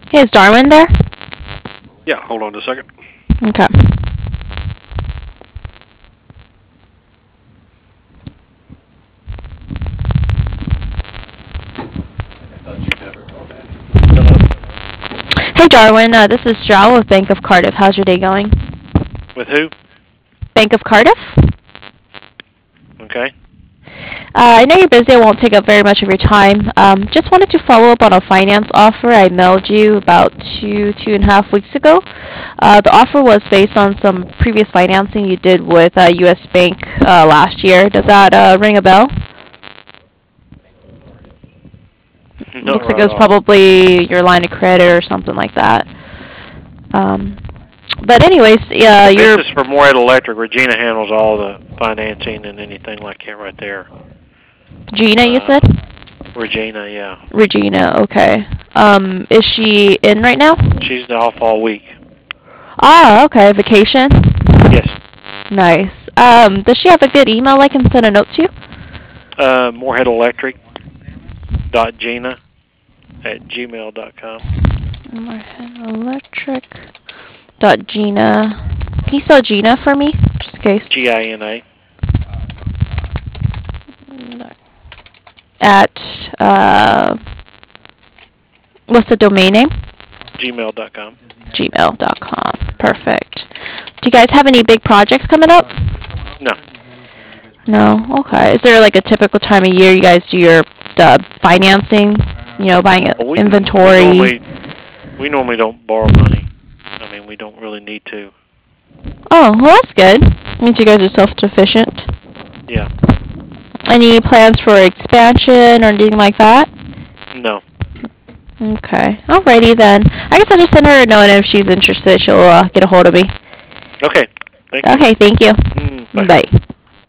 Hey, is Darwin there? Yeah, hold on a second. Okay. Hello. Hey, Darwin. This is Joe with Bank of Cardiff. How's your day going? With who? Bank of Cardiff? Okay. I know you're busy. I won't take up very much of your time. Just wanted to follow up on a finance offer I mailed you about 2.5 weeks ago. The offer was based on some previous financing you did with U.S. Bank last year. Does that ring a bell? Not Looks like it right was off. probably your line of credit or something like that. Um, but anyways, This you're is for Morehead Electric. Regina handles all the financing and anything like that right there. Gina, you Uh, said? Regina, yeah. Regina, okay. Is she in right now? She's off all week. Ah, okay. Vacation. Yes. Nice. Does she have a good email I can send a note to? Morehead Electric dot Gina at gmail.com. Electric. Dot Gina. Can you spell Gina for me, just in case? Gina. At what's the domain name? gmail.com. Gmail.com. Perfect. Do you guys have any big projects coming up? No. No. Okay. Is there like a typical time of year you guys do your financing? You know, buying Well, we inventory. normally don't borrow money. I mean, we don't really need to. Oh, well, that's good. Means you guys are self-sufficient. Yeah. Any plans for expansion or anything like that? No. Okay. Alrighty then. I guess I'll just send her a note, and if she's interested, she'll get a hold of me. Okay. Thank you. Okay, thank you. Bye. Bye.